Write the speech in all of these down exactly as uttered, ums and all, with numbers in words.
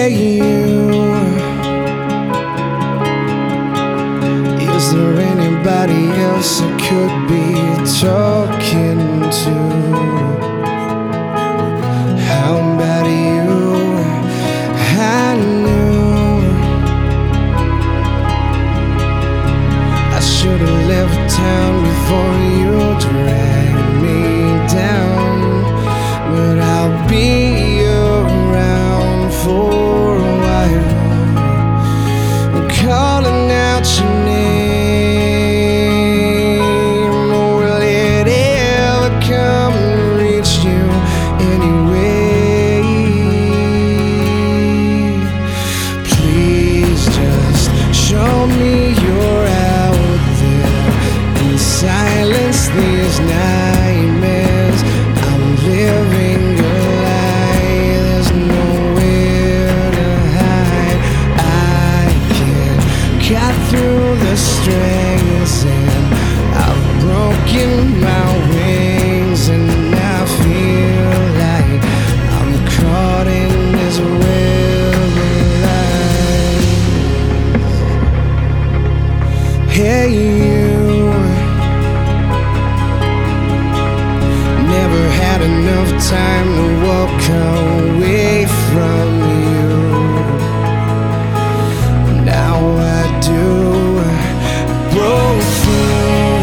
Hey you, is there anybody else I could be talking to? How about you? I knew I should have left town before you dragged me down, but I'll be around for a while. I'm calling out your name. Will it ever come and reach you anyway? Please just show me you're out there and silence these nightmares. I'm living a lie, there's nowhere to hide. I can't cut through the strings and I've broken my wings, and I feel like I'm caught in this web of lies. Hey you, never had enough time to walk away from you. Now I do, broke through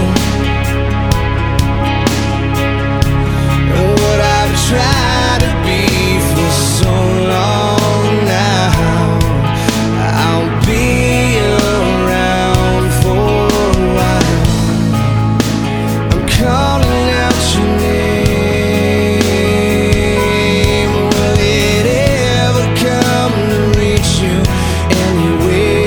what I've tried to be for so long now. I'll be around for a while. I'm calling out your name. Will it ever come to reach you anyway?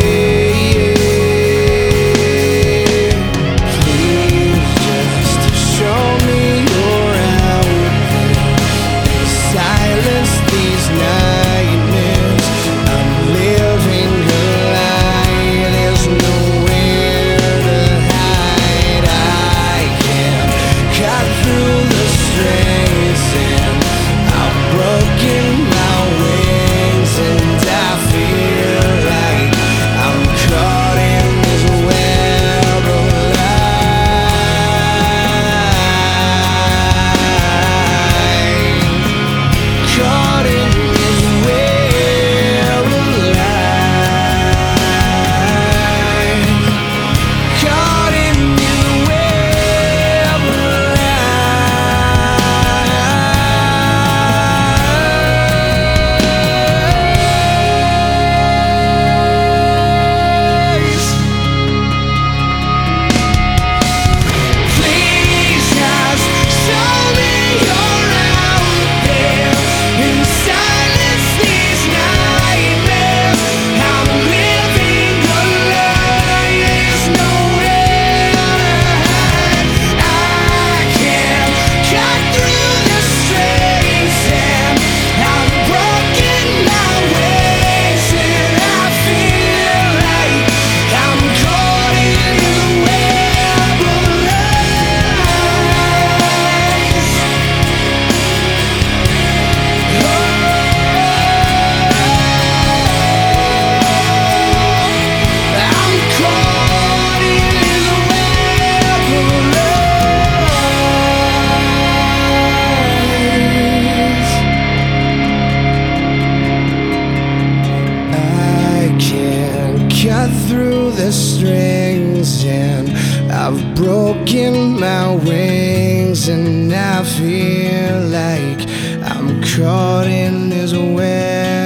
Please just show me you're out there and silence these nightmares. I'm living a lie, there's nowhere to hide. I can't cut through the strings and I've broken my wings, and I feel like I'm caught in this web of lies. Caught in this web of lies. Caught in this web of lies. Please just show me you're out there and silence these nightmares. I'm living a lie, there's nowhere to hide. I can't cut through the strings and I've broken my wings, and I feel like I'm caught in the web of lies. I'm caught in this web of lies. I can't cut through the strings and I've broken my wings, and I feel like I'm caught in this web